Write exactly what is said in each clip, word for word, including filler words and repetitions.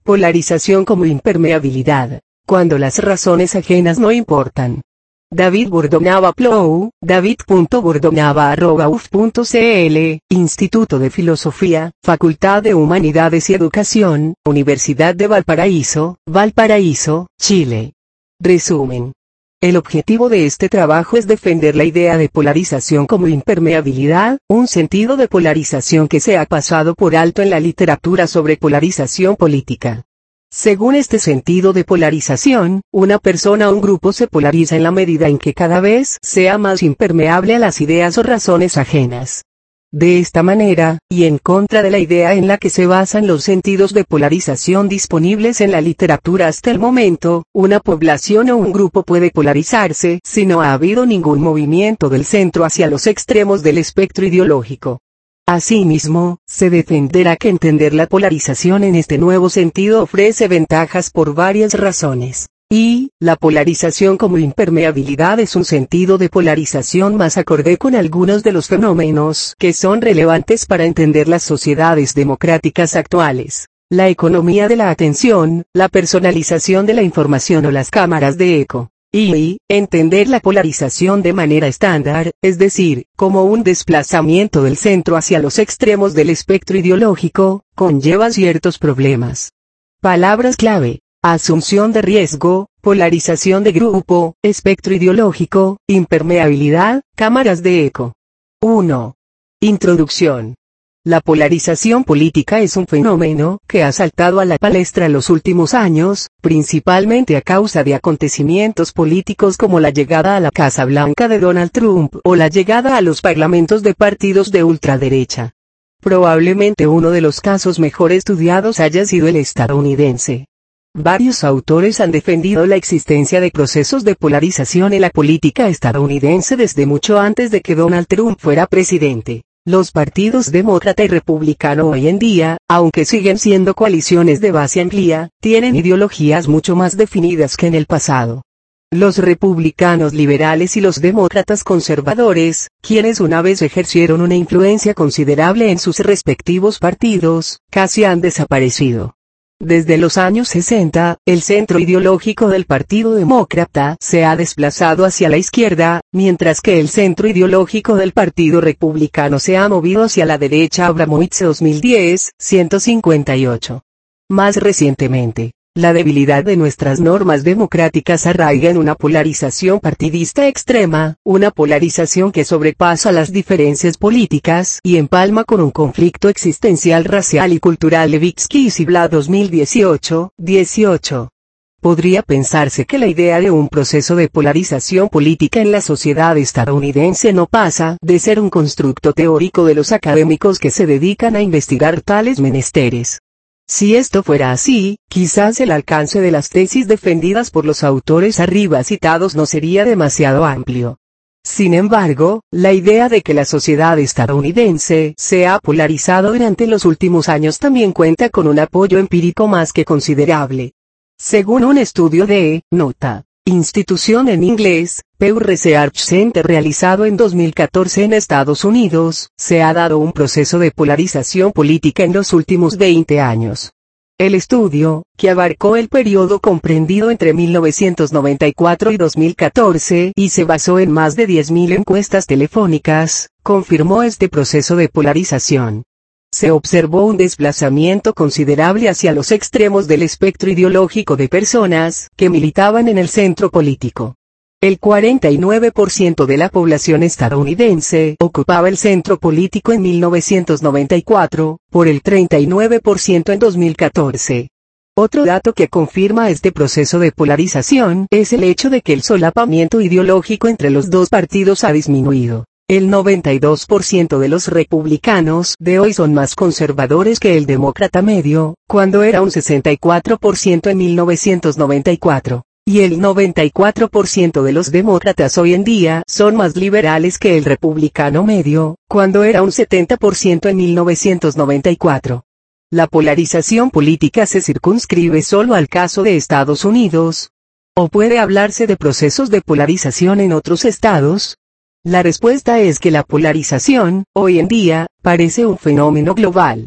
Polarización como impermeabilidad, cuando las razones ajenas no importan. David Bordonaba Plou, david punto bordonaba arroba u f punto c l, Instituto de Filosofía, Facultad de Humanidades y Educación, Universidad de Valparaíso, Valparaíso, Chile. Resumen. El objetivo de este trabajo es defender la idea de polarización como impermeabilidad, un sentido de polarización que se ha pasado por alto en la literatura sobre polarización política. Según este sentido de polarización, una persona o un grupo se polariza en la medida en que cada vez sea más impermeable a las ideas o razones ajenas. De esta manera, y en contra de la idea en la que se basan los sentidos de polarización disponibles en la literatura hasta el momento, una población o un grupo puede polarizarse si no ha habido ningún movimiento del centro hacia los extremos del espectro ideológico. Asimismo, se defenderá que entender la polarización en este nuevo sentido ofrece ventajas por varias razones. Y, la polarización como impermeabilidad es un sentido de polarización más acorde con algunos de los fenómenos que son relevantes para entender las sociedades democráticas actuales. La economía de la atención, la personalización de la información o las cámaras de eco. Y, entender la polarización de manera estándar, es decir, como un desplazamiento del centro hacia los extremos del espectro ideológico, conlleva ciertos problemas. Palabras clave: asunción de riesgo, polarización de grupo, espectro ideológico, impermeabilidad, cámaras de eco. uno. Introducción. La polarización política es un fenómeno que ha saltado a la palestra en los últimos años, principalmente a causa de acontecimientos políticos como la llegada a la Casa Blanca de Donald Trump o la llegada a los parlamentos de partidos de ultraderecha. Probablemente uno de los casos mejor estudiados haya sido el estadounidense. Varios autores han defendido la existencia de procesos de polarización en la política estadounidense desde mucho antes de que Donald Trump fuera presidente. Los partidos demócrata y republicano hoy en día, aunque siguen siendo coaliciones de base amplia, tienen ideologías mucho más definidas que en el pasado. Los republicanos liberales y los demócratas conservadores, quienes una vez ejercieron una influencia considerable en sus respectivos partidos, casi han desaparecido. Desde los años sesenta, el centro ideológico del Partido Demócrata se ha desplazado hacia la izquierda, mientras que el centro ideológico del Partido Republicano se ha movido hacia la derecha. Abramowitz dos mil diez, ciento cincuenta y ocho. Más recientemente, la debilidad de nuestras normas democráticas arraiga en una polarización partidista extrema, una polarización que sobrepasa las diferencias políticas y empalma con un conflicto existencial racial y cultural. Levitsky y Ziblatt dos mil dieciocho, dieciocho. Podría pensarse que la idea de un proceso de polarización política en la sociedad estadounidense no pasa de ser un constructo teórico de los académicos que se dedican a investigar tales menesteres. Si esto fuera así, quizás el alcance de las tesis defendidas por los autores arriba citados no sería demasiado amplio. Sin embargo, la idea de que la sociedad estadounidense se ha polarizado durante los últimos años también cuenta con un apoyo empírico más que considerable. Según un estudio de Nota, institución en inglés, Pew Research Center realizado en dos mil catorce en Estados Unidos, se ha dado un proceso de polarización política en los últimos veinte años. El estudio, que abarcó el periodo comprendido entre mil novecientos noventa y cuatro y dos mil catorce y se basó en más de diez mil encuestas telefónicas, confirmó este proceso de polarización. Se observó un desplazamiento considerable hacia los extremos del espectro ideológico de personas que militaban en el centro político. El cuarenta y nueve por ciento de la población estadounidense ocupaba el centro político en mil novecientos noventa y cuatro, por el treinta y nueve por ciento en dos mil catorce. Otro dato que confirma este proceso de polarización es el hecho de que el solapamiento ideológico entre los dos partidos ha disminuido. El noventa y dos por ciento de los republicanos de hoy son más conservadores que el demócrata medio, cuando era un sesenta y cuatro por ciento en mil novecientos noventa y cuatro. Y el noventa y cuatro por ciento de los demócratas hoy en día son más liberales que el republicano medio, cuando era un setenta por ciento en mil novecientos noventa y cuatro. ¿La polarización política se circunscribe solo al caso de Estados Unidos? ¿O puede hablarse de procesos de polarización en otros estados? La respuesta es que la polarización, hoy en día, parece un fenómeno global.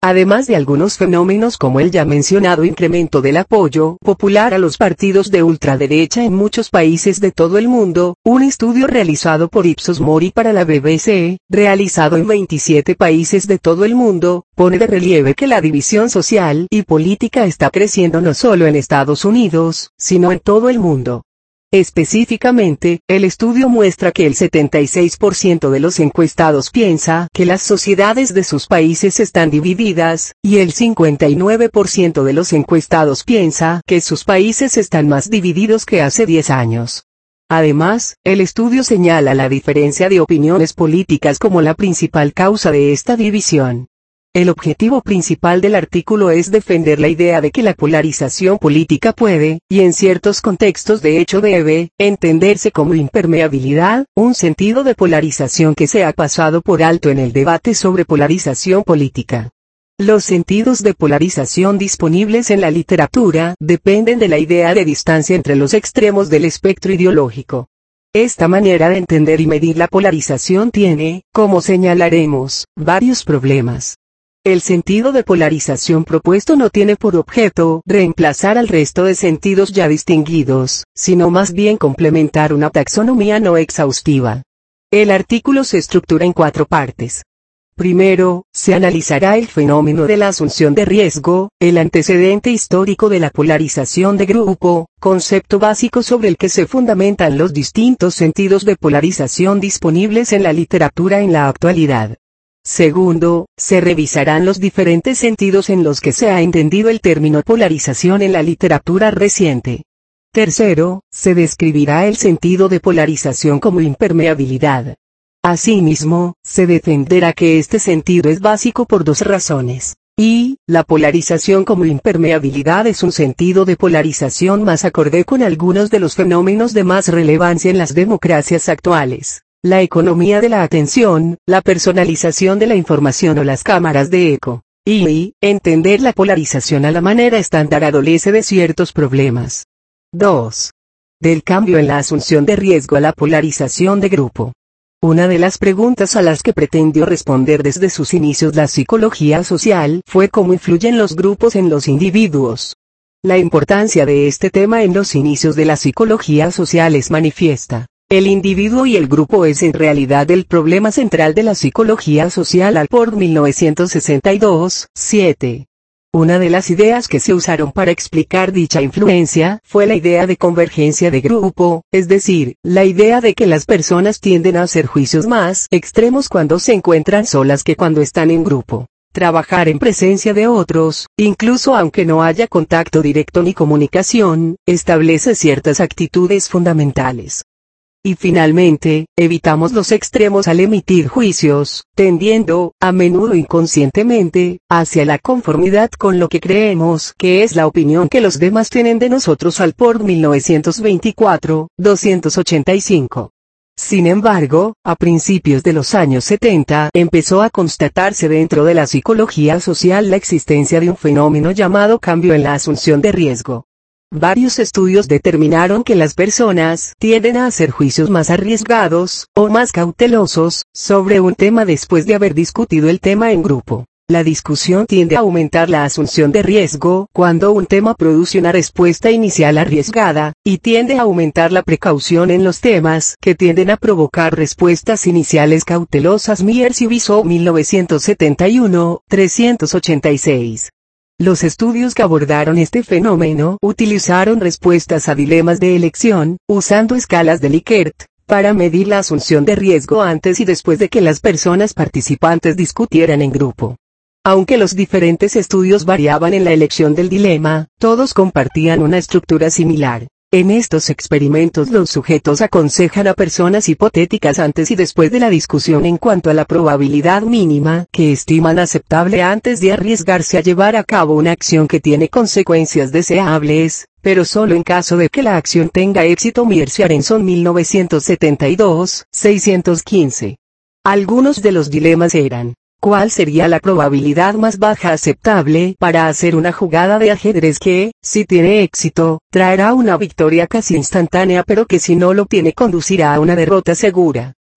Además de algunos fenómenos como el ya mencionado incremento del apoyo popular a los partidos de ultraderecha en muchos países de todo el mundo, un estudio realizado por Ipsos Mori para la B B C, realizado en veintisiete países de todo el mundo, pone de relieve que la división social y política está creciendo no solo en Estados Unidos, sino en todo el mundo. Específicamente, el estudio muestra que el setenta y seis por ciento de los encuestados piensa que las sociedades de sus países están divididas, y el cincuenta y nueve por ciento de los encuestados piensa que sus países están más divididos que hace diez años. Además, el estudio señala la diferencia de opiniones políticas como la principal causa de esta división. El objetivo principal del artículo es defender la idea de que la polarización política puede, y en ciertos contextos de hecho debe, entenderse como impermeabilidad, un sentido de polarización que se ha pasado por alto en el debate sobre polarización política. Los sentidos de polarización disponibles en la literatura dependen de la idea de distancia entre los extremos del espectro ideológico. Esta manera de entender y medir la polarización tiene, como señalaremos, varios problemas. El sentido de polarización propuesto no tiene por objeto reemplazar al resto de sentidos ya distinguidos, sino más bien complementar una taxonomía no exhaustiva. El artículo se estructura en cuatro partes. Primero, se analizará el fenómeno de la asunción de riesgo, el antecedente histórico de la polarización de grupo, concepto básico sobre el que se fundamentan los distintos sentidos de polarización disponibles en la literatura en la actualidad. Segundo, se revisarán los diferentes sentidos en los que se ha entendido el término polarización en la literatura reciente. Tercero, se describirá el sentido de polarización como impermeabilidad. Asimismo, se defenderá que este sentido es básico por dos razones. Y, la polarización como impermeabilidad es un sentido de polarización más acorde con algunos de los fenómenos de más relevancia en las democracias actuales. La economía de la atención, la personalización de la información o las cámaras de eco. Y, entender la polarización a la manera estándar adolece de ciertos problemas. dos. Del cambio en la asunción de riesgo a la polarización de grupo. Una de las preguntas a las que pretendió responder desde sus inicios la psicología social fue cómo influyen los grupos en los individuos. La importancia de este tema en los inicios de la psicología social es manifiesta. El individuo y el grupo es en realidad el problema central de la psicología social al por mil novecientos sesenta y dos, siete. Una de las ideas que se usaron para explicar dicha influencia fue la idea de convergencia de grupo, es decir, la idea de que las personas tienden a hacer juicios más extremos cuando se encuentran solas que cuando están en grupo. Trabajar en presencia de otros, incluso aunque no haya contacto directo ni comunicación, establece ciertas actitudes fundamentales. Y finalmente, evitamos los extremos al emitir juicios, tendiendo, a menudo inconscientemente, hacia la conformidad con lo que creemos que es la opinión que los demás tienen de nosotros al por mil novecientos veinticuatro, doscientos ochenta y cinco. Sin embargo, a principios de los años setenta empezó a constatarse dentro de la psicología social la existencia de un fenómeno llamado cambio en la asunción de riesgo. Varios estudios determinaron que las personas tienden a hacer juicios más arriesgados, o más cautelosos, sobre un tema después de haber discutido el tema en grupo. La discusión tiende a aumentar la asunción de riesgo cuando un tema produce una respuesta inicial arriesgada, y tiende a aumentar la precaución en los temas que tienden a provocar respuestas iniciales cautelosas. Myers y Wisow mil novecientos setenta y uno, trescientos ochenta y seis. Los estudios que abordaron este fenómeno utilizaron respuestas a dilemas de elección, usando escalas de Likert, para medir la asunción de riesgo antes y después de que las personas participantes discutieran en grupo. Aunque los diferentes estudios variaban en la elección del dilema, todos compartían una estructura similar. En estos experimentos los sujetos aconsejan a personas hipotéticas antes y después de la discusión en cuanto a la probabilidad mínima que estiman aceptable antes de arriesgarse a llevar a cabo una acción que tiene consecuencias deseables, pero solo en caso de que la acción tenga éxito. Myers y Aronson mil novecientos setenta y dos, seiscientos quince. Algunos de los dilemas eran: ¿cuál sería la probabilidad más baja aceptable para hacer una jugada de ajedrez que, si tiene éxito, traerá una victoria casi instantánea pero que si no lo tiene conducirá a una derrota segura?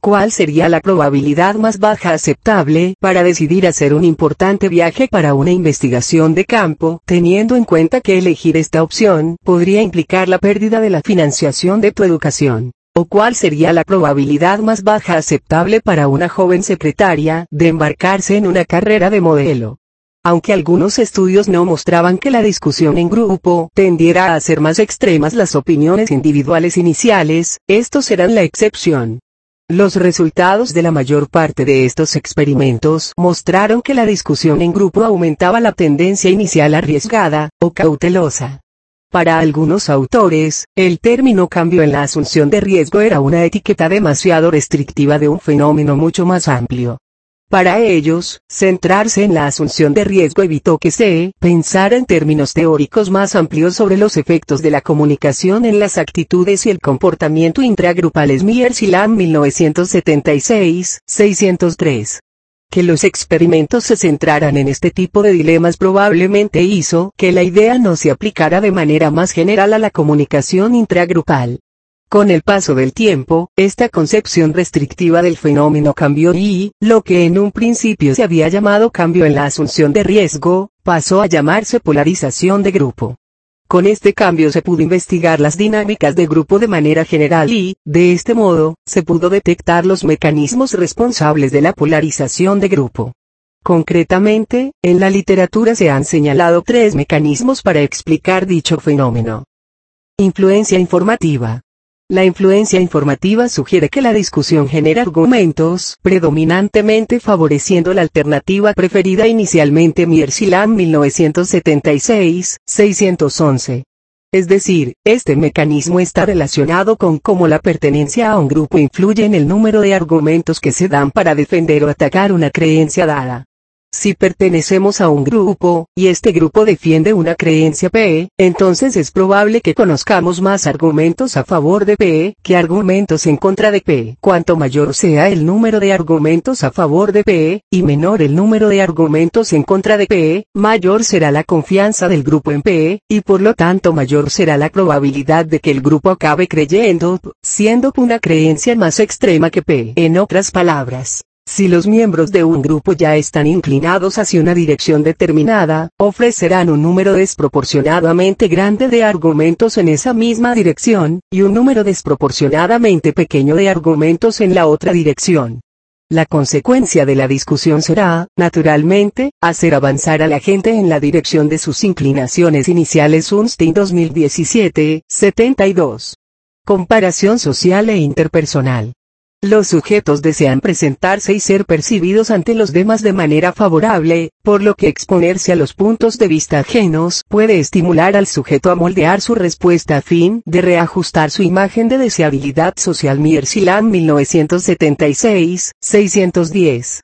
¿Cuál sería la probabilidad más baja aceptable para decidir hacer un importante viaje para una investigación de campo, teniendo en cuenta que elegir esta opción podría implicar la pérdida de la financiación de tu educación? ¿O cuál sería la probabilidad más baja aceptable para una joven secretaria de embarcarse en una carrera de modelo? Aunque algunos estudios no mostraban que la discusión en grupo tendiera a hacer más extremas las opiniones individuales iniciales, estos eran la excepción. Los resultados de la mayor parte de estos experimentos mostraron que la discusión en grupo aumentaba la tendencia inicial arriesgada, o cautelosa. Para algunos autores, el término cambio en la asunción de riesgo era una etiqueta demasiado restrictiva de un fenómeno mucho más amplio. Para ellos, centrarse en la asunción de riesgo evitó que se pensara en términos teóricos más amplios sobre los efectos de la comunicación en las actitudes y el comportamiento intragrupal. Myers y Lamb mil novecientos setenta y seis, seiscientos tres. Que los experimentos se centraran en este tipo de dilemas probablemente hizo que la idea no se aplicara de manera más general a la comunicación intragrupal. Con el paso del tiempo, esta concepción restrictiva del fenómeno cambió y, lo que en un principio se había llamado cambio en la asunción de riesgo, pasó a llamarse polarización de grupo. Con este cambio se pudo investigar las dinámicas de grupo de manera general y, de este modo, se pudo detectar los mecanismos responsables de la polarización de grupo. Concretamente, en la literatura se han señalado tres mecanismos para explicar dicho fenómeno. Influencia informativa. La influencia informativa sugiere que la discusión genera argumentos, predominantemente favoreciendo la alternativa preferida inicialmente. Myers y Lamb mil novecientos setenta y seis, seiscientos once. Es decir, este mecanismo está relacionado con cómo la pertenencia a un grupo influye en el número de argumentos que se dan para defender o atacar una creencia dada. Si pertenecemos a un grupo, y este grupo defiende una creencia P, entonces es probable que conozcamos más argumentos a favor de P, que argumentos en contra de P. Cuanto mayor sea el número de argumentos a favor de P, y menor el número de argumentos en contra de P, mayor será la confianza del grupo en P, y por lo tanto mayor será la probabilidad de que el grupo acabe creyendo, siendo una creencia más extrema que P. En otras palabras, si los miembros de un grupo ya están inclinados hacia una dirección determinada, ofrecerán un número desproporcionadamente grande de argumentos en esa misma dirección, y un número desproporcionadamente pequeño de argumentos en la otra dirección. La consecuencia de la discusión será, naturalmente, hacer avanzar a la gente en la dirección de sus inclinaciones iniciales. Sunstein dos mil diecisiete, setenta y dos. Comparación social e interpersonal. Los sujetos desean presentarse y ser percibidos ante los demás de manera favorable, por lo que exponerse a los puntos de vista ajenos puede estimular al sujeto a moldear su respuesta a fin de reajustar su imagen de deseabilidad social. Myers y Lamb mil novecientos setenta y seis, seiscientos diez.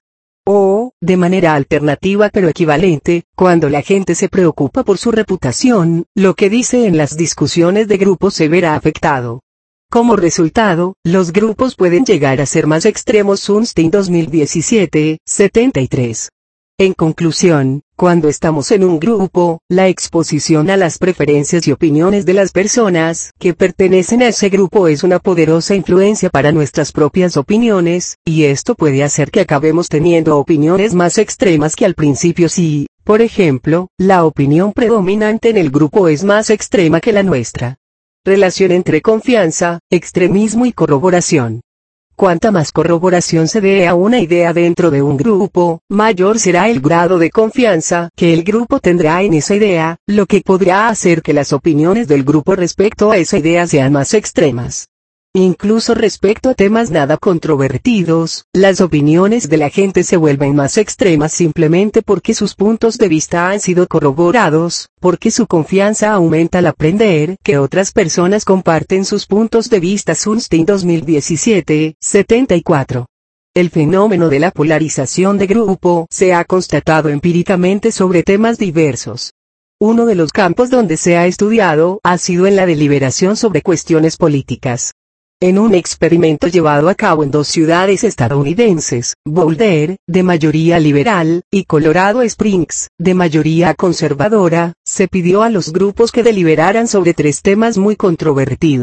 O, de manera alternativa pero equivalente, cuando la gente se preocupa por su reputación, lo que dice en las discusiones de grupo se verá afectado. Como resultado, los grupos pueden llegar a ser más extremos. Sunstein dos mil diecisiete, setenta y tres. En conclusión, cuando estamos en un grupo, la exposición a las preferencias y opiniones de las personas que pertenecen a ese grupo es una poderosa influencia para nuestras propias opiniones, y esto puede hacer que acabemos teniendo opiniones más extremas que al principio si, por ejemplo, la opinión predominante en el grupo es más extrema que la nuestra. Relación entre confianza, extremismo y corroboración. Cuanta más corroboración se dé a una idea dentro de un grupo, mayor será el grado de confianza que el grupo tendrá en esa idea, lo que podrá hacer que las opiniones del grupo respecto a esa idea sean más extremas. Incluso respecto a temas nada controvertidos, las opiniones de la gente se vuelven más extremas simplemente porque sus puntos de vista han sido corroborados, porque su confianza aumenta al aprender que otras personas comparten sus puntos de vista. Sunstein dos mil diecisiete, setenta y cuatro. El fenómeno de la polarización de grupo se ha constatado empíricamente sobre temas diversos. Uno de los campos donde se ha estudiado ha sido en la deliberación sobre cuestiones políticas. En un experimento llevado a cabo en dos ciudades estadounidenses, Boulder, de mayoría liberal, y Colorado Springs, de mayoría conservadora, se pidió a los grupos que deliberaran sobre tres temas muy controvertidos: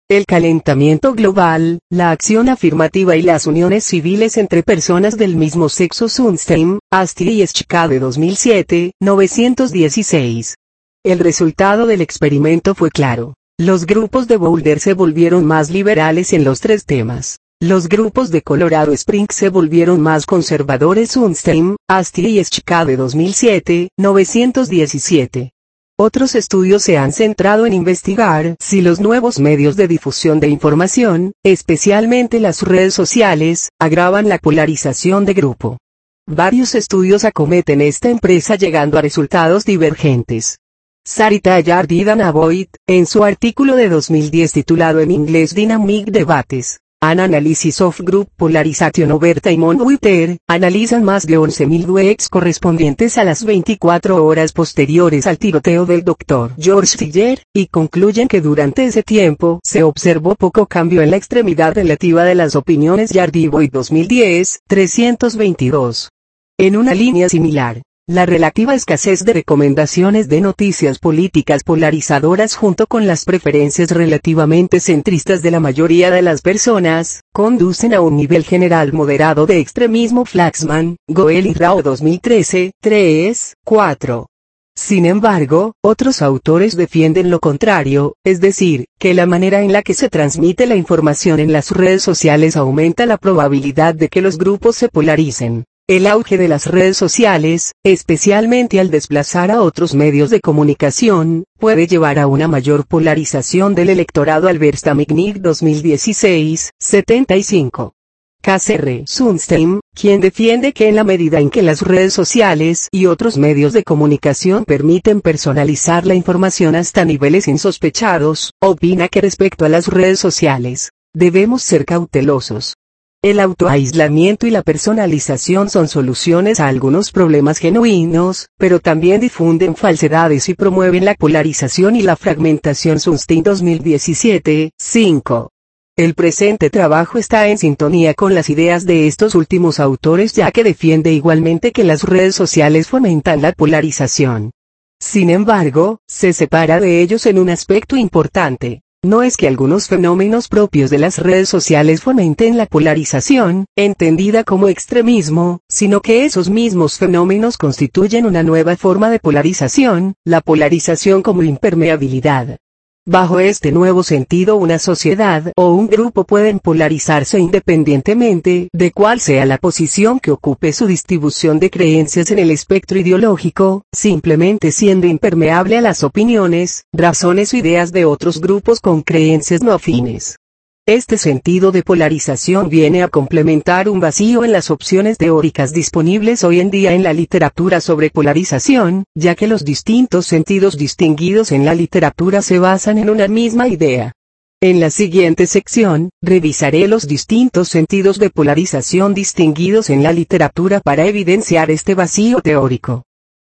El calentamiento global, la acción afirmativa y las uniones civiles entre personas del mismo sexo. Sunstein, Asti y Schka de dos mil siete, novecientos dieciséis. El resultado del experimento fue claro. Los grupos de Boulder se volvieron más liberales en los tres temas. Los grupos de Colorado Springs se volvieron más conservadores. Sunstein, Asti y Schka de dos mil siete, novecientos diecisiete. Otros estudios se han centrado en investigar si los nuevos medios de difusión de información, especialmente las redes sociales, agravan la polarización de grupo. Varios estudios acometen esta empresa llegando a resultados divergentes. Sarita Yardi y Dana Boyd, en su artículo de dos mil diez titulado en inglés Dynamic Debates, An Analysis of Group Polarization Over Time on Twitter, analizan más de once mil tweets correspondientes a las veinticuatro horas posteriores al tiroteo del doctor George Tiller, y concluyen que durante ese tiempo se observó poco cambio en la extremidad relativa de las opiniones. Yardi y Boyd dos mil diez, trescientos veintidós. En una línea similar, la relativa escasez de recomendaciones de noticias políticas polarizadoras junto con las preferencias relativamente centristas de la mayoría de las personas, conducen a un nivel general moderado de extremismo. Flaxman, Goel y Rao dos mil trece, tres, cuatro. Sin embargo, otros autores defienden lo contrario, es decir, que la manera en la que se transmite la información en las redes sociales aumenta la probabilidad de que los grupos se polaricen. El auge de las redes sociales, especialmente al desplazar a otros medios de comunicación, puede llevar a una mayor polarización del electorado. Alberta-McNick dos mil dieciséis, setenta y cinco. K C R. Sunstein, quien defiende que en la medida en que las redes sociales y otros medios de comunicación permiten personalizar la información hasta niveles insospechados, opina que respecto a las redes sociales, debemos ser cautelosos. El autoaislamiento y la personalización son soluciones a algunos problemas genuinos, pero también difunden falsedades y promueven la polarización y la fragmentación. Sunstein dos mil diecisiete, cinco. El presente trabajo está en sintonía con las ideas de estos últimos autores, ya que defiende igualmente que las redes sociales fomentan la polarización. Sin embargo, se separa de ellos en un aspecto importante. No es que algunos fenómenos propios de las redes sociales fomenten la polarización, entendida como extremismo, sino que esos mismos fenómenos constituyen una nueva forma de polarización, la polarización como impermeabilidad. Bajo este nuevo sentido, una sociedad o un grupo pueden polarizarse independientemente de cuál sea la posición que ocupe su distribución de creencias en el espectro ideológico, simplemente siendo impermeable a las opiniones, razones o ideas de otros grupos con creencias no afines. Este sentido de polarización viene a complementar un vacío en las opciones teóricas disponibles hoy en día en la literatura sobre polarización, ya que los distintos sentidos distinguidos en la literatura se basan en una misma idea. En la siguiente sección, revisaré los distintos sentidos de polarización distinguidos en la literatura para evidenciar este vacío teórico.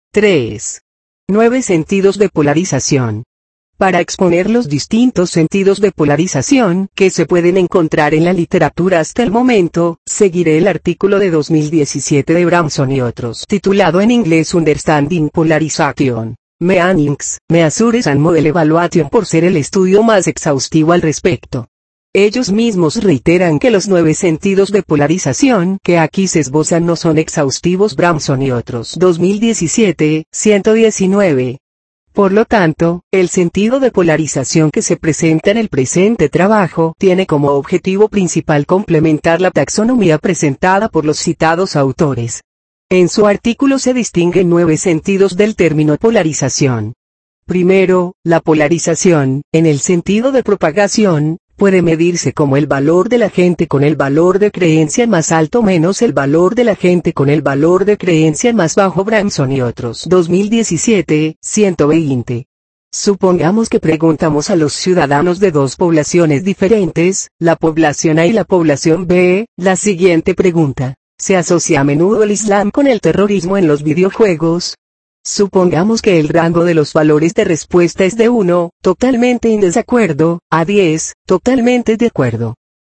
tres. Nueve sentidos de polarización. Para exponer los distintos sentidos de polarización que se pueden encontrar en la literatura hasta el momento, seguiré el artículo de dos mil diecisiete de Bramson y otros, titulado en inglés Understanding Polarization, Meanings, Measures and Model Evaluation, por ser el estudio más exhaustivo al respecto. Ellos mismos reiteran que los nueve sentidos de polarización que aquí se esbozan no son exhaustivos. Bramson y otros, dos mil diecisiete, ciento diecinueve. Por lo tanto, el sentido de polarización que se presenta en el presente trabajo tiene como objetivo principal complementar la taxonomía presentada por los citados autores. En su artículo se distinguen nueve sentidos del término polarización. Primero, la polarización, en el sentido de propagación, puede medirse como el valor de la gente con el valor de creencia más alto menos el valor de la gente con el valor de creencia más bajo. Bramson y otros, dos mil diecisiete, ciento veinte. Supongamos que preguntamos a los ciudadanos de dos poblaciones diferentes, la población A y la población B, la siguiente pregunta: ¿se asocia a menudo el Islam con el terrorismo en los videojuegos? Supongamos que el rango de los valores de respuesta es de uno, totalmente en desacuerdo, a diez, totalmente de acuerdo.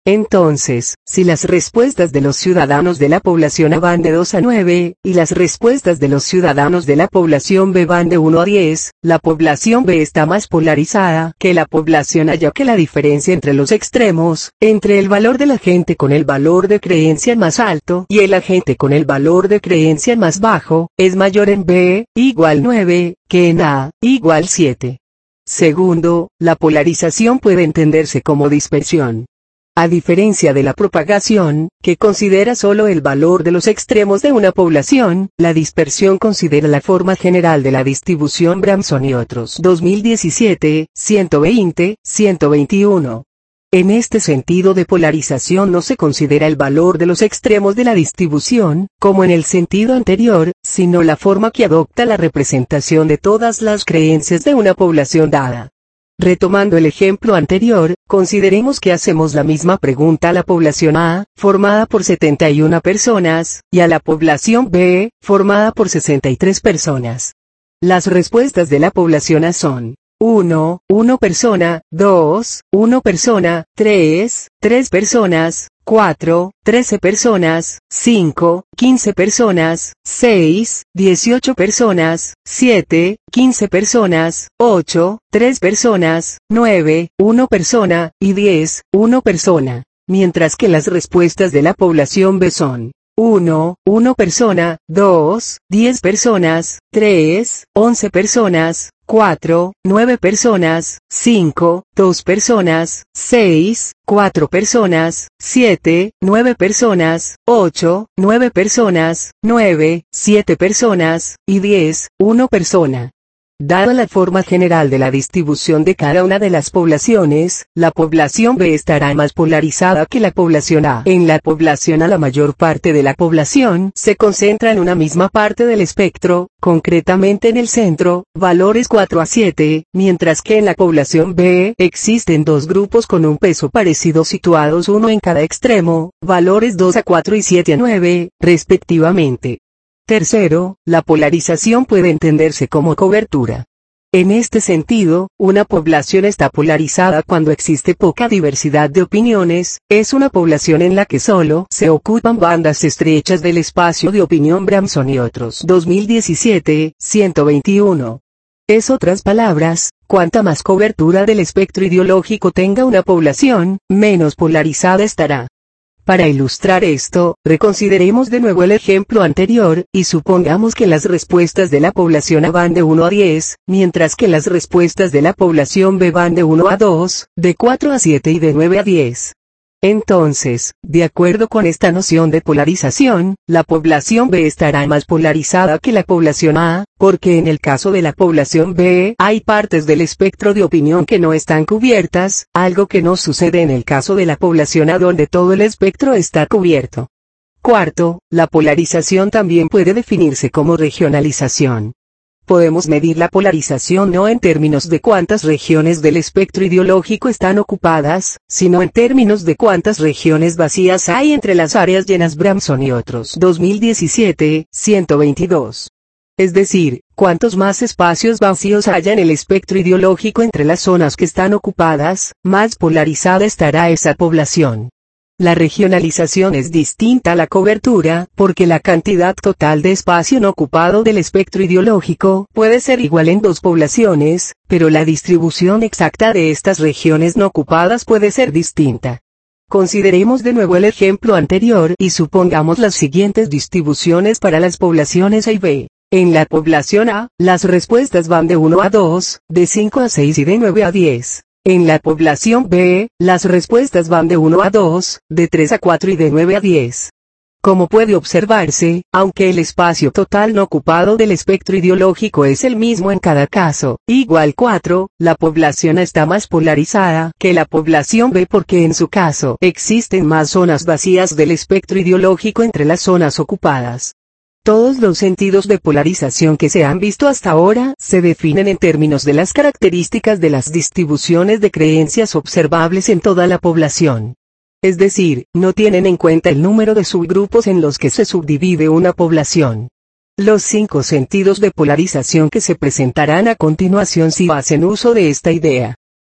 Entonces, si las respuestas de los ciudadanos de la población A van de dos a nueve, y las respuestas de los ciudadanos de la población B van de uno a diez, la población B está más polarizada que la población A, ya que la diferencia entre los extremos, entre el valor de la gente con el valor de creencia más alto y el agente con el valor de creencia más bajo, es mayor en B, igual nueve, que en A, igual siete. Segundo, la polarización puede entenderse como dispersión. A diferencia de la propagación, que considera solo el valor de los extremos de una población, la dispersión considera la forma general de la distribución Bramson y otros. dos mil diecisiete, ciento veinte, ciento veintiuno. En este sentido de polarización no se considera el valor de los extremos de la distribución, como en el sentido anterior, sino la forma que adopta la representación de todas las creencias de una población dada. Retomando el ejemplo anterior, consideremos que hacemos la misma pregunta a la población A, formada por setenta y una personas, y a la población B, formada por sesenta y tres personas. Las respuestas de la población A son uno, una persona, dos, una persona, tres, tres personas, cuatro, trece personas, cinco, quince personas, seis, dieciocho personas, siete, quince personas, ocho, tres personas, nueve, una persona, y diez, una persona. Mientras que las respuestas de la población B son uno, una persona, dos, diez personas, tres, once personas, cuatro, nueve personas, cinco, dos personas, seis, cuatro personas, siete, nueve personas, ocho, nueve personas, nueve, siete personas, y diez, una persona. Dada la forma general de la distribución de cada una de las poblaciones, la población B estará más polarizada que la población A. En la población A la mayor parte de la población se concentra en una misma parte del espectro, concretamente en el centro, valores cuatro a siete, mientras que en la población B existen dos grupos con un peso parecido situados uno en cada extremo, valores dos a cuatro y siete a nueve, respectivamente. Tercero, la polarización puede entenderse como cobertura. En este sentido, una población está polarizada cuando existe poca diversidad de opiniones, es una población en la que solo se ocupan bandas estrechas del espacio de opinión Bramson y otros. dos mil diecisiete, ciento veintiuno. Es otras palabras, cuanta más cobertura del espectro ideológico tenga una población, menos polarizada estará. Para ilustrar esto, reconsideremos de nuevo el ejemplo anterior, y supongamos que las respuestas de la población A van de uno a diez, mientras que las respuestas de la población B van de uno a dos, de cuatro a siete y de nueve a diez. Entonces, de acuerdo con esta noción de polarización, la población B estará más polarizada que la población A, porque en el caso de la población B hay partes del espectro de opinión que no están cubiertas, algo que no sucede en el caso de la población A donde todo el espectro está cubierto. Cuarto, la polarización también puede definirse como regionalización. Podemos medir la polarización no en términos de cuántas regiones del espectro ideológico están ocupadas, sino en términos de cuántas regiones vacías hay entre las áreas llenas Bramson y otros. dos mil diecisiete, ciento veintidós. Es decir, cuantos más espacios vacíos haya en el espectro ideológico entre las zonas que están ocupadas, más polarizada estará esa población. La regionalización es distinta a la cobertura, porque la cantidad total de espacio no ocupado del espectro ideológico puede ser igual en dos poblaciones, pero la distribución exacta de estas regiones no ocupadas puede ser distinta. Consideremos de nuevo el ejemplo anterior y supongamos las siguientes distribuciones para las poblaciones A y B. En la población A, las respuestas van de uno a dos, de cinco a seis y de nueve a diez. En la población B, las respuestas van de uno a dos, de tres a cuatro y de nueve a diez. Como puede observarse, aunque el espacio total no ocupado del espectro ideológico es el mismo en cada caso, igual cuatro, la población A está más polarizada que la población B porque en su caso existen más zonas vacías del espectro ideológico entre las zonas ocupadas. Todos los sentidos de polarización que se han visto hasta ahora se definen en términos de las características de las distribuciones de creencias observables en toda la población. Es decir, no tienen en cuenta el número de subgrupos en los que se subdivide una población. Los cinco sentidos de polarización que se presentarán a continuación sí hacen uso de esta idea.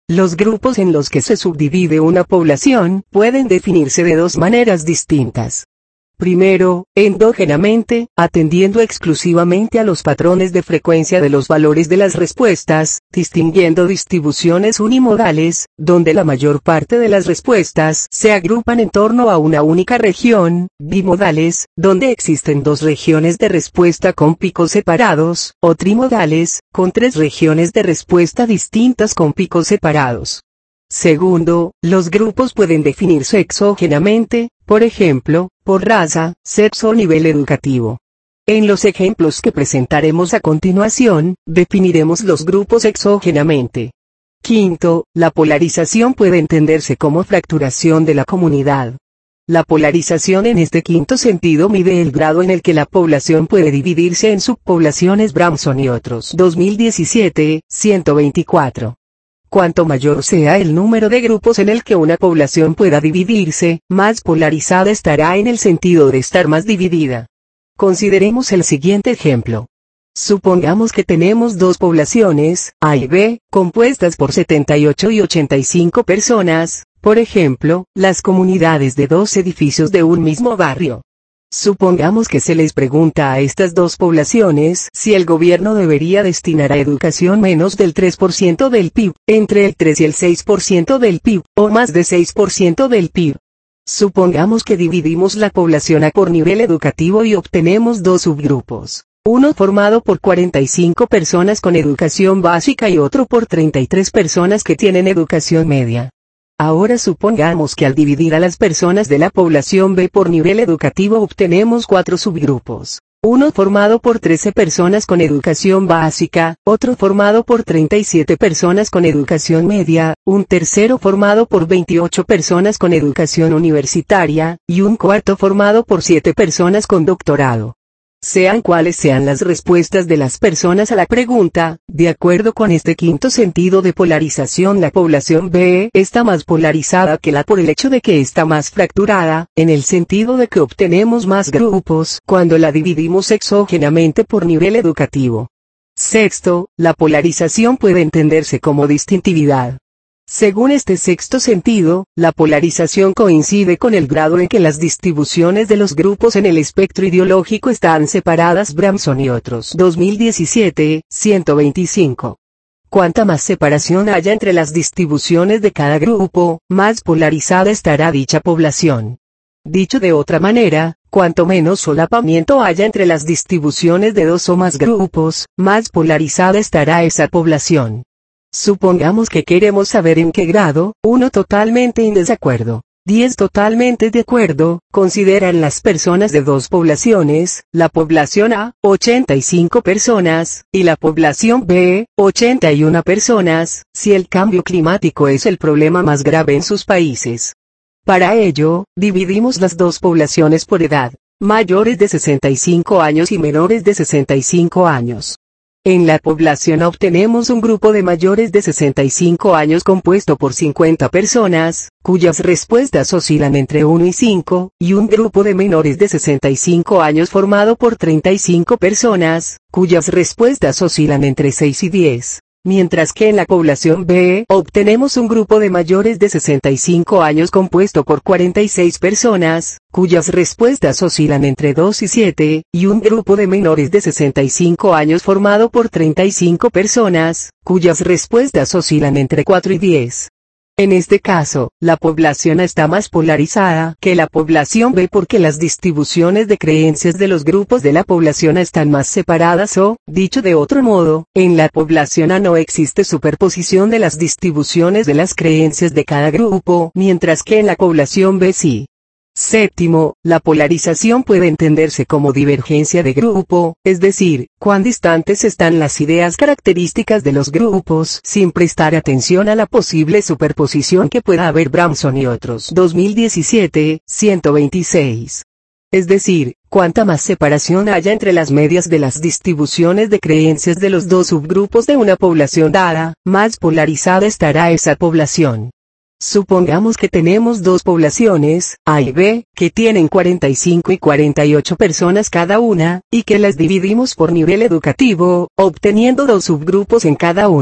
Los grupos en los que se subdivide una población pueden definirse de dos maneras distintas. Primero, endógenamente, atendiendo exclusivamente a los patrones de frecuencia de los valores de las respuestas, distinguiendo distribuciones unimodales, donde la mayor parte de las respuestas se agrupan en torno a una única región, bimodales, donde existen dos regiones de respuesta con picos separados, o trimodales, con tres regiones de respuesta distintas con picos separados. Segundo, los grupos pueden definirse exógenamente, por ejemplo, por raza, sexo o nivel educativo. En los ejemplos que presentaremos a continuación, definiremos los grupos exógenamente. Quinto, la polarización puede entenderse como fracturación de la comunidad. La polarización en este quinto sentido mide el grado en el que la población puede dividirse en subpoblaciones. Bramson y otros. dos mil diecisiete, ciento veinticuatro. Cuanto mayor sea el número de grupos en el que una población pueda dividirse, más polarizada estará en el sentido de estar más dividida. Consideremos el siguiente ejemplo. Supongamos que tenemos dos poblaciones, A y B, compuestas por setenta y ocho y ochenta y cinco personas, por ejemplo, las comunidades de dos edificios de un mismo barrio. Supongamos que se les pregunta a estas dos poblaciones si el gobierno debería destinar a educación menos del tres por ciento del P I B, entre el tres y el seis por ciento del P I B, o más de seis por ciento del P I B. Supongamos que dividimos la población A por nivel educativo y obtenemos dos subgrupos. Uno formado por cuarenta y cinco personas con educación básica y otro por treinta y tres personas que tienen educación media. Ahora supongamos que al dividir a las personas de la población B por nivel educativo obtenemos cuatro subgrupos. Uno formado por trece personas con educación básica, otro formado por treinta y siete personas con educación media, un tercero formado por veintiocho personas con educación universitaria, y un cuarto formado por siete personas con doctorado. Sean cuales sean las respuestas de las personas a la pregunta, de acuerdo con este quinto sentido de polarización, la población B está más polarizada que la por el hecho de que está más fracturada, en el sentido de que obtenemos más grupos cuando la dividimos exógenamente por nivel educativo. Sexto, la polarización puede entenderse como distintividad. Según este sexto sentido, la polarización coincide con el grado en que las distribuciones de los grupos en el espectro ideológico están separadas. Bramson y otros. dos mil diecisiete, ciento veinticinco. Cuanta más separación haya entre las distribuciones de cada grupo, más polarizada estará dicha población. Dicho de otra manera, cuanto menos solapamiento haya entre las distribuciones de dos o más grupos, más polarizada estará esa población. Supongamos que queremos saber en qué grado, uno totalmente en desacuerdo, diez totalmente de acuerdo, consideran las personas de dos poblaciones, la población A, ochenta y cinco personas, y la población B, ochenta y una personas, si el cambio climático es el problema más grave en sus países. Para ello, dividimos las dos poblaciones por edad, mayores de sesenta y cinco años y menores de sesenta y cinco años. En la población obtenemos un grupo de mayores de sesenta y cinco años compuesto por cincuenta personas, cuyas respuestas oscilan entre uno y cinco, y un grupo de menores de sesenta y cinco años formado por treinta y cinco personas, cuyas respuestas oscilan entre seis y diez. Mientras que en la población B obtenemos un grupo de mayores de sesenta y cinco años compuesto por cuarenta y seis personas, cuyas respuestas oscilan entre dos y siete, y un grupo de menores de sesenta y cinco años formado por treinta y cinco personas, cuyas respuestas oscilan entre cuatro y diez. En este caso, la población A está más polarizada que la población B porque las distribuciones de creencias de los grupos de la población A están más separadas o, dicho de otro modo, en la población A no existe superposición de las distribuciones de las creencias de cada grupo, mientras que en la población B sí. Séptimo, la polarización puede entenderse como divergencia de grupo, es decir, cuán distantes están las ideas características de los grupos sin prestar atención a la posible superposición que pueda haber. Bramson y otros. dos mil diecisiete, ciento veintiséis. Es decir, cuanta más separación haya entre las medias de las distribuciones de creencias de los dos subgrupos de una población dada, más polarizada estará esa población. Supongamos que tenemos dos poblaciones, A y B, que tienen cuarenta y cinco y cuarenta y ocho personas cada una, y que las dividimos por nivel educativo, obteniendo dos subgrupos en cada una.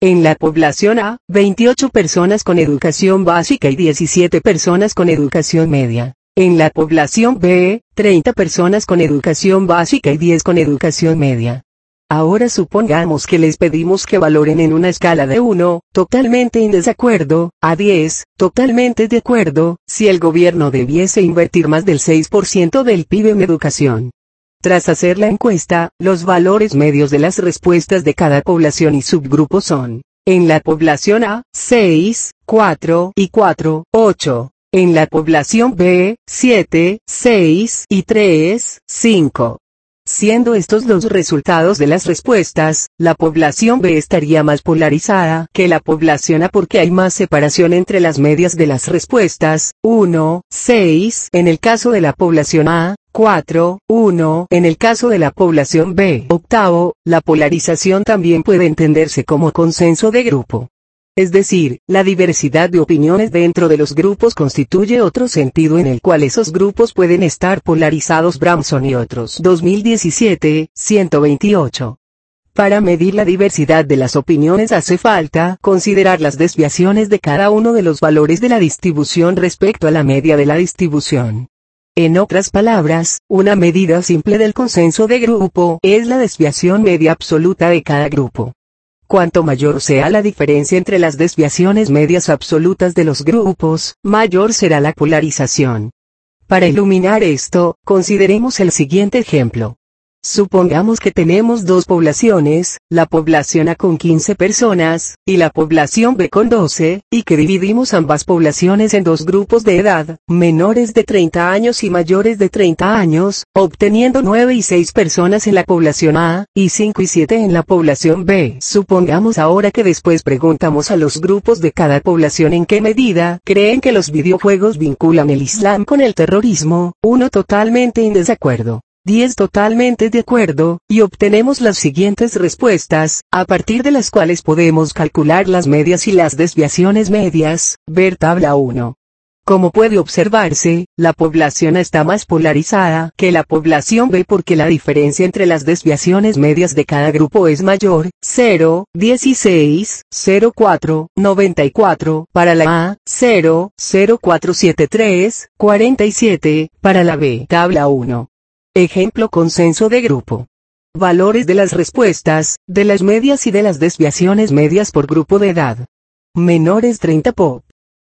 En la población A, veintiocho personas con educación básica y diecisiete personas con educación media. En la población B, treinta personas con educación básica y diez con educación media. Ahora supongamos que les pedimos que valoren en una escala de uno, totalmente en desacuerdo, a diez, totalmente de acuerdo, si el gobierno debiese invertir más del seis por ciento del P I B en educación. Tras hacer la encuesta, los valores medios de las respuestas de cada población y subgrupo son: en la población A, seis, cuatro y cuatro, ocho. En la población B, siete, seis y tres, cinco. Siendo estos los resultados de las respuestas, la población B estaría más polarizada que la población A porque hay más separación entre las medias de las respuestas, uno, seis en el caso de la población A, cuatro, uno en el caso de la población B. Octavo, la polarización también puede entenderse como consenso de grupo. Es decir, la diversidad de opiniones dentro de los grupos constituye otro sentido en el cual esos grupos pueden estar polarizados. Bramson y otros. dos mil diecisiete, ciento veintiocho. Para medir la diversidad de las opiniones hace falta considerar las desviaciones de cada uno de los valores de la distribución respecto a la media de la distribución. En otras palabras, una medida simple del consenso de grupo es la desviación media absoluta de cada grupo. Cuanto mayor sea la diferencia entre las desviaciones medias absolutas de los grupos, mayor será la polarización. Para iluminar esto, consideremos el siguiente ejemplo. Supongamos que tenemos dos poblaciones, la población A con quince personas, y la población B con doce, y que dividimos ambas poblaciones en dos grupos de edad, menores de treinta años y mayores de treinta años, obteniendo nueve y seis personas en la población A, y cinco y siete en la población B. Supongamos ahora que después preguntamos a los grupos de cada población en qué medida creen que los videojuegos vinculan el Islam con el terrorismo, uno totalmente en desacuerdo, diez totalmente de acuerdo, y obtenemos las siguientes respuestas, a partir de las cuales podemos calcular las medias y las desviaciones medias. Ver tabla uno. Como puede observarse, la población A está más polarizada que la población B porque la diferencia entre las desviaciones medias de cada grupo es mayor, cero, dieciséis, cero coma cuatro, noventa y cuatro, para la A, cero, cero coma cuatrocientos setenta y tres, cuarenta y siete, para la B. Tabla uno. Ejemplo: consenso de grupo. Valores de las respuestas, de las medias y de las desviaciones medias por grupo de edad. Menores treinta pop.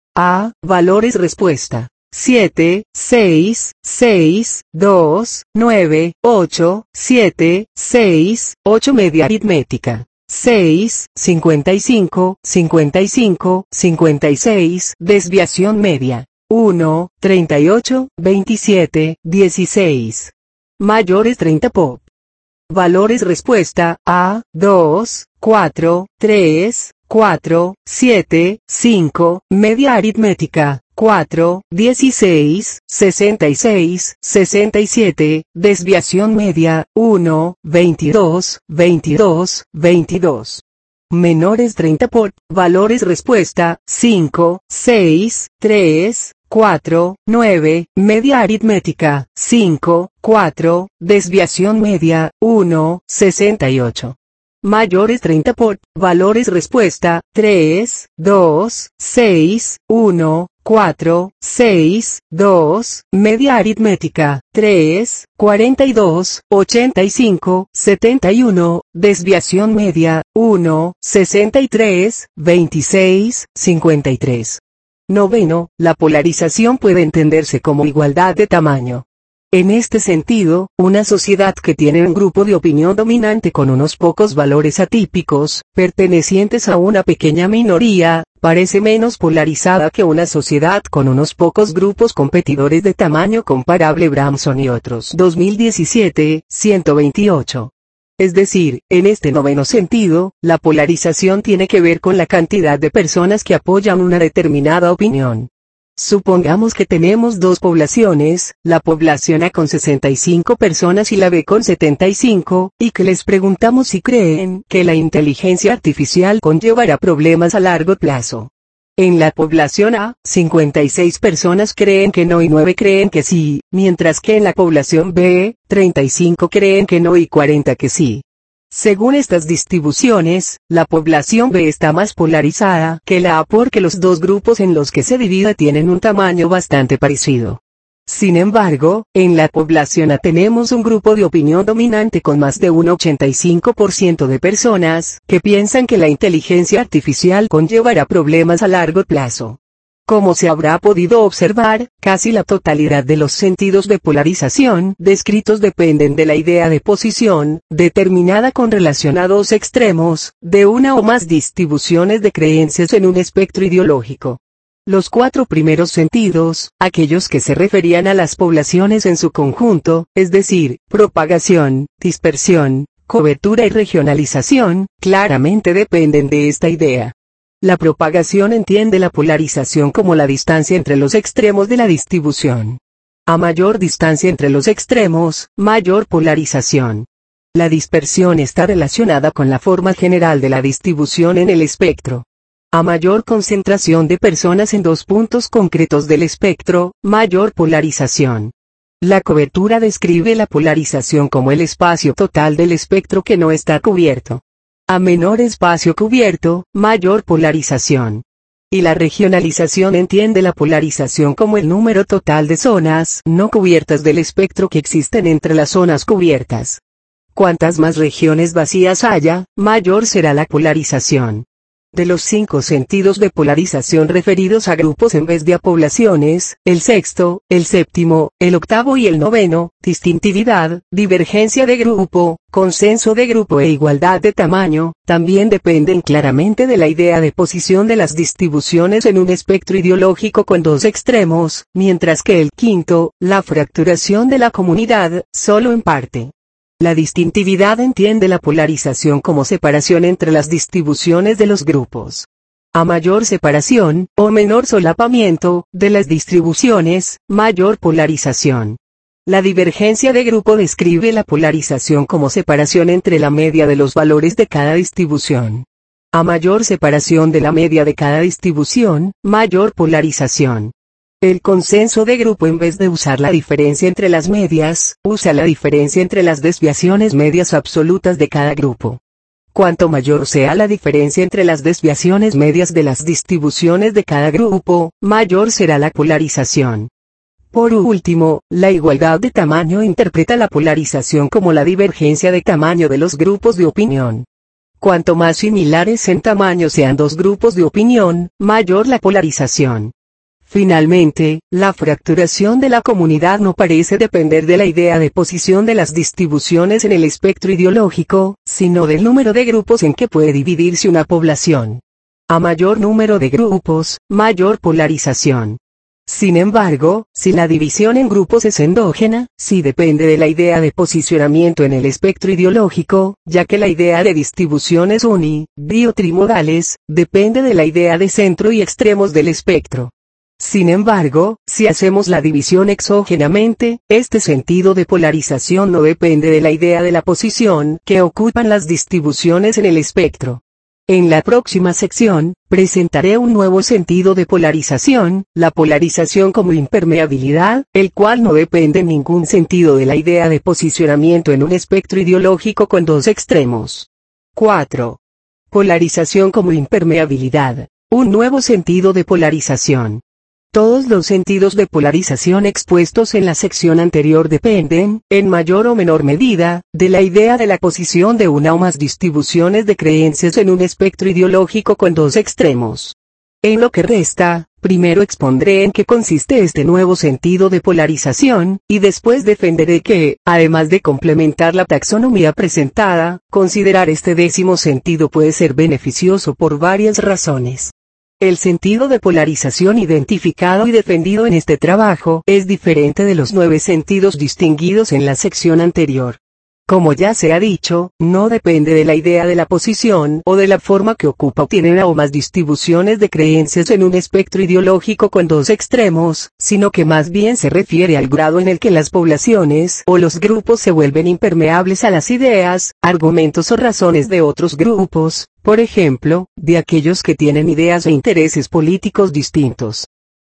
A. Valores respuesta: siete, seis, seis, dos, nueve, ocho, siete, seis, ocho. Media aritmética: seis, cincuenta y cinco, cincuenta y cinco, cincuenta y seis. Desviación media: uno, treinta y ocho, veintisiete, dieciséis. Mayores treinta pop. Valores respuesta: A, dos, cuatro, tres, cuatro, siete, cinco. Media aritmética: cuatro, dieciséis, sesenta y seis, sesenta y siete. Desviación media: uno, veintidós, veintidós, veintidós. Menores treinta pop. Valores respuesta: cinco, seis, tres, cuatro, nueve. Media aritmética: cinco, cuatro. Desviación media: uno, sesenta y ocho. Mayores treinta pop. Valores respuesta: tres, dos, seis, uno, cuatro, seis, dos. Media aritmética: tres, cuarenta y dos, ochenta y cinco, setenta y uno. Desviación media: uno, sesenta y tres, veintiséis, cincuenta y tres. Noveno, la polarización puede entenderse como igualdad de tamaño. En este sentido, una sociedad que tiene un grupo de opinión dominante con unos pocos valores atípicos, pertenecientes a una pequeña minoría, parece menos polarizada que una sociedad con unos pocos grupos competidores de tamaño comparable. Bramson y otros. dos mil diecisiete, ciento veintiocho. Es decir, en este noveno sentido, la polarización tiene que ver con la cantidad de personas que apoyan una determinada opinión. Supongamos que tenemos dos poblaciones, la población A con sesenta y cinco personas y la B con setenta y cinco, y que les preguntamos si creen que la inteligencia artificial conllevará problemas a largo plazo. En la población A, cincuenta y seis personas creen que no y nueve creen que sí, mientras que en la población B, treinta y cinco creen que no y cuarenta que sí. Según estas distribuciones, la población B está más polarizada que la A porque los dos grupos en los que se divide tienen un tamaño bastante parecido. Sin embargo, en la población A tenemos un grupo de opinión dominante con más de un ochenta y cinco por ciento de personas que piensan que la inteligencia artificial conllevará problemas a largo plazo. Como se habrá podido observar, casi la totalidad de los sentidos de polarización descritos dependen de la idea de posición, determinada con relación a dos extremos, de una o más distribuciones de creencias en un espectro ideológico. Los cuatro primeros sentidos, aquellos que se referían a las poblaciones en su conjunto, es decir, propagación, dispersión, cobertura y regionalización, claramente dependen de esta idea. La propagación entiende la polarización como la distancia entre los extremos de la distribución. A mayor distancia entre los extremos, mayor polarización. La dispersión está relacionada con la forma general de la distribución en el espectro. A mayor concentración de personas en dos puntos concretos del espectro, mayor polarización. La cobertura describe la polarización como el espacio total del espectro que no está cubierto. A menor espacio cubierto, mayor polarización. Y la regionalización entiende la polarización como el número total de zonas no cubiertas del espectro que existen entre las zonas cubiertas. Cuantas más regiones vacías haya, mayor será la polarización. De los cinco sentidos de polarización referidos a grupos en vez de a poblaciones, el sexto, el séptimo, el octavo y el noveno, distintividad, divergencia de grupo, consenso de grupo e igualdad de tamaño, también dependen claramente de la idea de posición de las distribuciones en un espectro ideológico con dos extremos, mientras que el quinto, la fracturación de la comunidad, solo en parte. La distintividad entiende la polarización como separación entre las distribuciones de los grupos. A mayor separación, o menor solapamiento, de las distribuciones, mayor polarización. La divergencia de grupo describe la polarización como separación entre la media de los valores de cada distribución. A mayor separación de la media de cada distribución, mayor polarización. El consenso de grupo en vez de usar la diferencia entre las medias, usa la diferencia entre las desviaciones medias absolutas de cada grupo. Cuanto mayor sea la diferencia entre las desviaciones medias de las distribuciones de cada grupo, mayor será la polarización. Por último, la igualdad de tamaño interpreta la polarización como la divergencia de tamaño de los grupos de opinión. Cuanto más similares en tamaño sean dos grupos de opinión, mayor la polarización. Finalmente, la fracturación de la comunidad no parece depender de la idea de posición de las distribuciones en el espectro ideológico, sino del número de grupos en que puede dividirse una población. A mayor número de grupos, mayor polarización. Sin embargo, si la división en grupos es endógena, sí depende de la idea de posicionamiento en el espectro ideológico, ya que la idea de distribuciones uni, bi o trimodales, depende de la idea de centro y extremos del espectro. Sin embargo, si hacemos la división exógenamente, este sentido de polarización no depende de la idea de la posición que ocupan las distribuciones en el espectro. En la próxima sección, presentaré un nuevo sentido de polarización, la polarización como impermeabilidad, el cual no depende en ningún sentido de la idea de posicionamiento en un espectro ideológico con dos extremos. cuatro. Polarización como impermeabilidad, un nuevo sentido de polarización. Todos los sentidos de polarización expuestos en la sección anterior dependen, en mayor o menor medida, de la idea de la posición de una o más distribuciones de creencias en un espectro ideológico con dos extremos. En lo que resta, primero expondré en qué consiste este nuevo sentido de polarización, y después defenderé que, además de complementar la taxonomía presentada, considerar este décimo sentido puede ser beneficioso por varias razones. El sentido de polarización identificado y defendido en este trabajo es diferente de los nueve sentidos distinguidos en la sección anterior. Como ya se ha dicho, no depende de la idea de la posición o de la forma que ocupa o tiene una o más distribuciones de creencias en un espectro ideológico con dos extremos, sino que más bien se refiere al grado en el que las poblaciones o los grupos se vuelven impermeables a las ideas, argumentos o razones de otros grupos, por ejemplo, de aquellos que tienen ideas e intereses políticos distintos.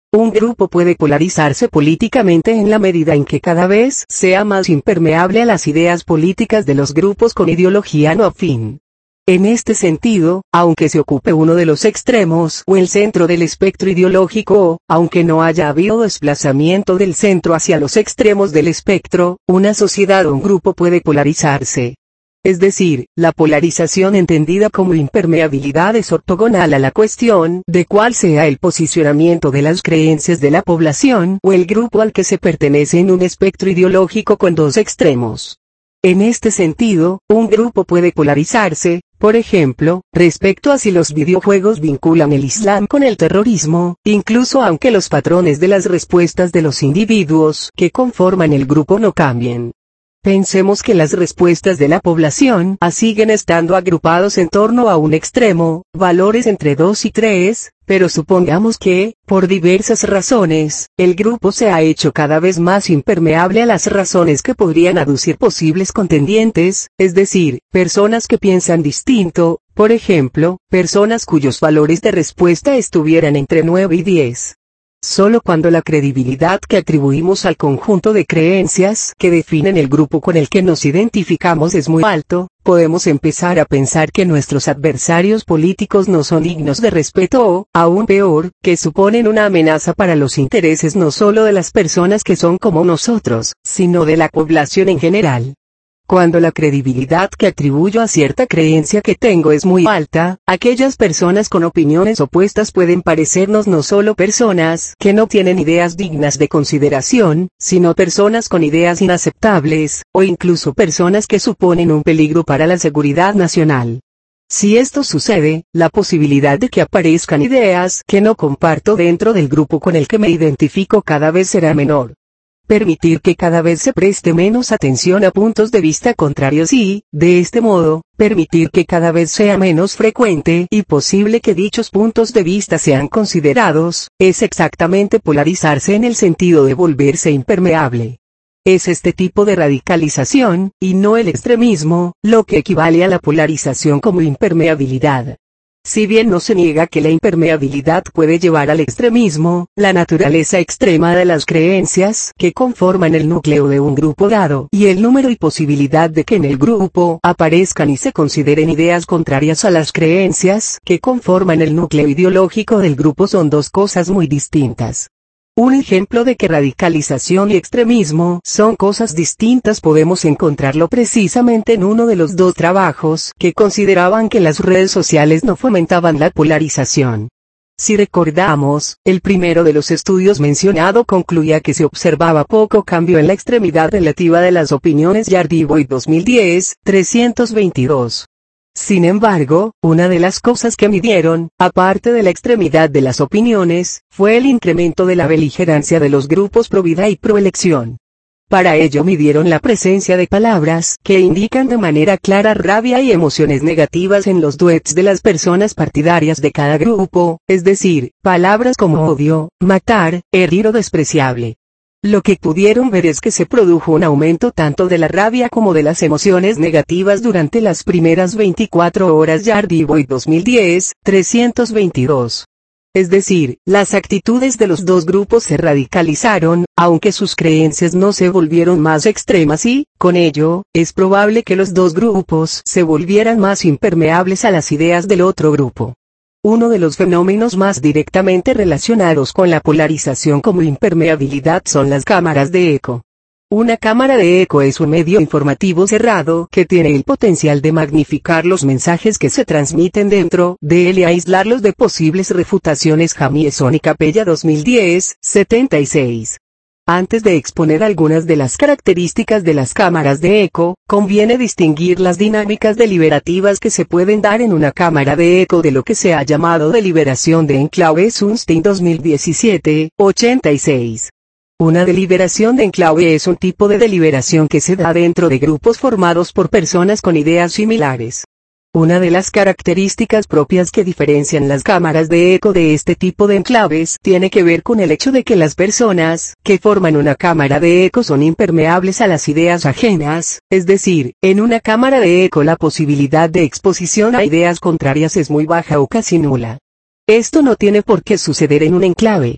Un grupo puede polarizarse políticamente en la medida en que cada vez sea más impermeable a las ideas políticas de los grupos con ideología no afín. En este sentido, aunque se ocupe uno de los extremos o el centro del espectro ideológico o, aunque no haya habido desplazamiento del centro hacia los extremos del espectro, una sociedad o un grupo puede polarizarse. Es decir, la polarización entendida como impermeabilidad es ortogonal a la cuestión de cuál sea el posicionamiento de las creencias de la población o el grupo al que se pertenece en un espectro ideológico con dos extremos. En este sentido, un grupo puede polarizarse, por ejemplo, respecto a si los videojuegos vinculan el Islam con el terrorismo, incluso aunque los patrones de las respuestas de los individuos que conforman el grupo no cambien. Pensemos que las respuestas de la población A siguen estando agrupados en torno a un extremo, valores entre dos y tres, pero supongamos que, por diversas razones, el grupo se ha hecho cada vez más impermeable a las razones que podrían aducir posibles contendientes, es decir, personas que piensan distinto, por ejemplo, personas cuyos valores de respuesta estuvieran entre nueve y diez. Solo cuando la credibilidad que atribuimos al conjunto de creencias que definen el grupo con el que nos identificamos es muy alto, podemos empezar a pensar que nuestros adversarios políticos no son dignos de respeto o, aún peor, que suponen una amenaza para los intereses no solo de las personas que son como nosotros, sino de la población en general. Cuando la credibilidad que atribuyo a cierta creencia que tengo es muy alta, aquellas personas con opiniones opuestas pueden parecernos no solo personas que no tienen ideas dignas de consideración, sino personas con ideas inaceptables, o incluso personas que suponen un peligro para la seguridad nacional. Si esto sucede, la posibilidad de que aparezcan ideas que no comparto dentro del grupo con el que me identifico cada vez será menor. Permitir que cada vez se preste menos atención a puntos de vista contrarios y, de este modo, permitir que cada vez sea menos frecuente y posible que dichos puntos de vista sean considerados, es exactamente polarizarse en el sentido de volverse impermeable. Es este tipo de radicalización, y no el extremismo, lo que equivale a la polarización como impermeabilidad. Si bien no se niega que la impermeabilidad puede llevar al extremismo, la naturaleza extrema de las creencias que conforman el núcleo de un grupo dado y el número y posibilidad de que en el grupo aparezcan y se consideren ideas contrarias a las creencias que conforman el núcleo ideológico del grupo son dos cosas muy distintas. Un ejemplo de que radicalización y extremismo son cosas distintas podemos encontrarlo precisamente en uno de los dos trabajos que consideraban que las redes sociales no fomentaban la polarización. Si recordamos, el primero de los estudios mencionado concluía que se observaba poco cambio en la extremidad relativa de las opiniones Yardiboy dos mil diez, trescientos veintidós. Sin embargo, una de las cosas que midieron, aparte de la extremidad de las opiniones, fue el incremento de la beligerancia de los grupos pro vida y pro elección. Para ello midieron la presencia de palabras que indican de manera clara rabia y emociones negativas en los tweets de las personas partidarias de cada grupo, es decir, palabras como odio, matar, herir o despreciable. Lo que pudieron ver es que se produjo un aumento tanto de la rabia como de las emociones negativas durante las primeras veinticuatro horas Yardiboy dos mil diez, trescientos veintidós. Es decir, las actitudes de los dos grupos se radicalizaron, aunque sus creencias no se volvieron más extremas y, con ello, es probable que los dos grupos se volvieran más impermeables a las ideas del otro grupo. Uno de los fenómenos más directamente relacionados con la polarización como impermeabilidad son las cámaras de eco. Una cámara de eco es un medio informativo cerrado que tiene el potencial de magnificar los mensajes que se transmiten dentro de él y aislarlos de posibles refutaciones. Jamieson y Capella dos mil diez, setenta y seis. Antes de exponer algunas de las características de las cámaras de eco, conviene distinguir las dinámicas deliberativas que se pueden dar en una cámara de eco de lo que se ha llamado deliberación de enclave. Sunstein dos mil diecisiete, ochenta y seis. Una deliberación de enclave es un tipo de deliberación que se da dentro de grupos formados por personas con ideas similares. Una de las características propias que diferencian las cámaras de eco de este tipo de enclaves tiene que ver con el hecho de que las personas que forman una cámara de eco son impermeables a las ideas ajenas, es decir, en una cámara de eco la posibilidad de exposición a ideas contrarias es muy baja o casi nula. Esto no tiene por qué suceder en un enclave.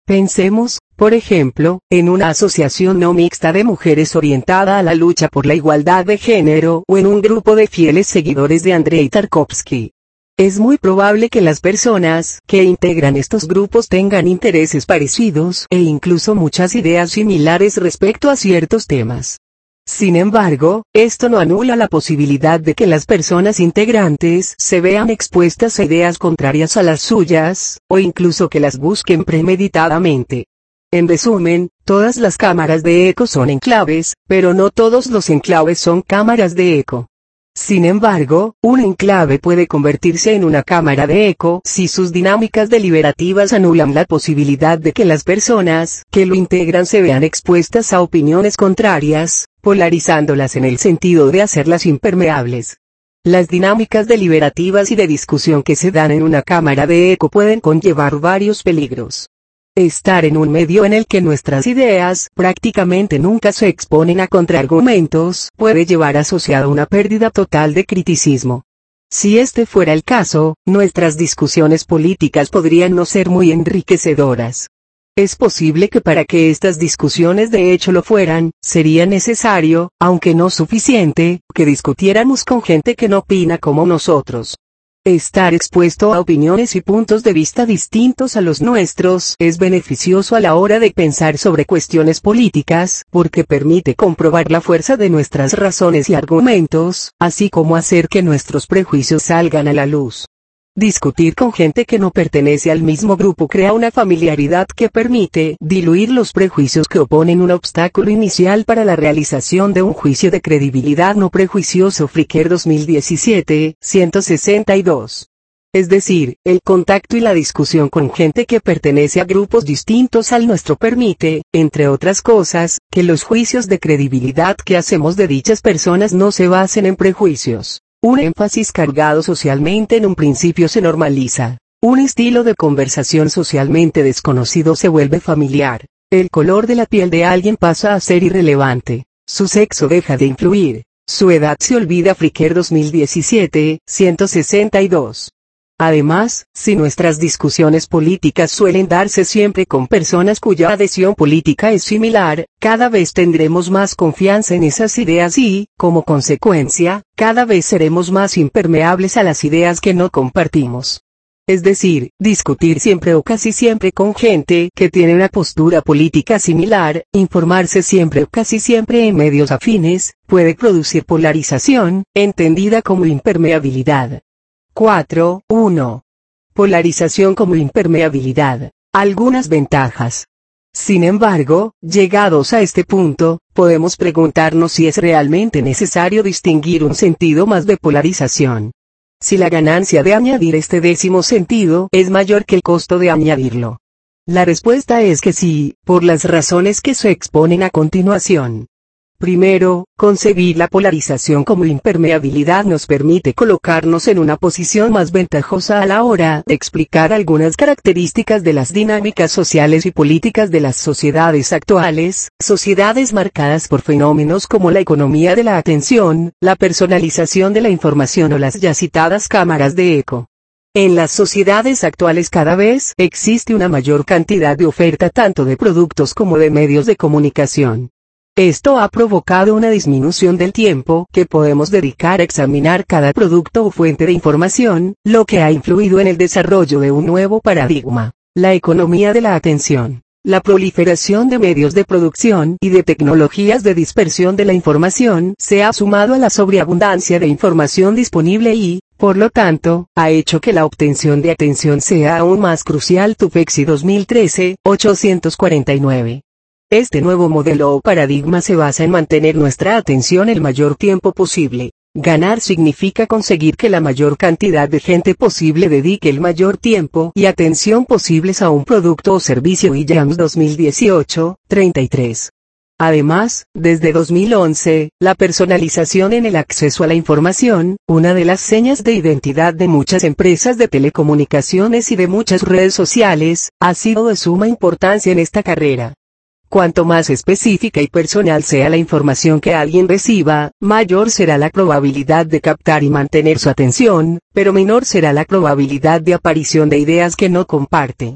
Pensemos, por ejemplo, en una asociación no mixta de mujeres orientada a la lucha por la igualdad de género o en un grupo de fieles seguidores de Andrei Tarkovsky. Es muy probable que las personas que integran estos grupos tengan intereses parecidos e incluso muchas ideas similares respecto a ciertos temas. Sin embargo, esto no anula la posibilidad de que las personas integrantes se vean expuestas a ideas contrarias a las suyas, o incluso que las busquen premeditadamente. En resumen, todas las cámaras de eco son enclaves, pero no todos los enclaves son cámaras de eco. Sin embargo, un enclave puede convertirse en una cámara de eco si sus dinámicas deliberativas anulan la posibilidad de que las personas que lo integran se vean expuestas a opiniones contrarias, polarizándolas en el sentido de hacerlas impermeables. Las dinámicas deliberativas y de discusión que se dan en una cámara de eco pueden conllevar varios peligros. Estar en un medio en el que nuestras ideas prácticamente nunca se exponen a contraargumentos puede llevar asociado una pérdida total de criticismo. Si este fuera el caso, nuestras discusiones políticas podrían no ser muy enriquecedoras. Es posible que para que estas discusiones de hecho lo fueran, sería necesario, aunque no suficiente, que discutiéramos con gente que no opina como nosotros. Estar expuesto a opiniones y puntos de vista distintos a los nuestros es beneficioso a la hora de pensar sobre cuestiones políticas, porque permite comprobar la fuerza de nuestras razones y argumentos, así como hacer que nuestros prejuicios salgan a la luz. Discutir con gente que no pertenece al mismo grupo crea una familiaridad que permite diluir los prejuicios que oponen un obstáculo inicial para la realización de un juicio de credibilidad no prejuicioso. Fricker dos mil diecisiete, ciento sesenta y dos. Es decir, el contacto y la discusión con gente que pertenece a grupos distintos al nuestro permite, entre otras cosas, que los juicios de credibilidad que hacemos de dichas personas no se basen en prejuicios. Un énfasis cargado socialmente en un principio se normaliza. Un estilo de conversación socialmente desconocido se vuelve familiar. El color de la piel de alguien pasa a ser irrelevante. Su sexo deja de influir. Su edad se olvida. Fricker dos mil diecisiete, ciento sesenta y dos. Además, si nuestras discusiones políticas suelen darse siempre con personas cuya adhesión política es similar, cada vez tendremos más confianza en esas ideas y, como consecuencia, cada vez seremos más impermeables a las ideas que no compartimos. Es decir, discutir siempre o casi siempre con gente que tiene una postura política similar, informarse siempre o casi siempre en medios afines, puede producir polarización, entendida como impermeabilidad. cuatro punto uno. Polarización como impermeabilidad. Algunas ventajas. Sin embargo, llegados a este punto, podemos preguntarnos si es realmente necesario distinguir un sentido más de polarización. Si la ganancia de añadir este décimo sentido es mayor que el costo de añadirlo. La respuesta es que sí, por las razones que se exponen a continuación. Primero, concebir la polarización como impermeabilidad nos permite colocarnos en una posición más ventajosa a la hora de explicar algunas características de las dinámicas sociales y políticas de las sociedades actuales, sociedades marcadas por fenómenos como la economía de la atención, la personalización de la información o las ya citadas cámaras de eco. En las sociedades actuales cada vez existe una mayor cantidad de oferta tanto de productos como de medios de comunicación. Esto ha provocado una disminución del tiempo que podemos dedicar a examinar cada producto o fuente de información, lo que ha influido en el desarrollo de un nuevo paradigma, la economía de la atención. La proliferación de medios de producción y de tecnologías de dispersión de la información se ha sumado a la sobreabundancia de información disponible y, por lo tanto, ha hecho que la obtención de atención sea aún más crucial. Tufekci dos mil trece, ochocientos cuarenta y nueve. Este nuevo modelo o paradigma se basa en mantener nuestra atención el mayor tiempo posible. Ganar significa conseguir que la mayor cantidad de gente posible dedique el mayor tiempo y atención posibles a un producto o servicio. Williams dos mil dieciocho, treinta y tres. Además, desde dos mil once, la personalización en el acceso a la información, una de las señas de identidad de muchas empresas de telecomunicaciones y de muchas redes sociales, ha sido de suma importancia en esta carrera. Cuanto más específica y personal sea la información que alguien reciba, mayor será la probabilidad de captar y mantener su atención, pero menor será la probabilidad de aparición de ideas que no comparte.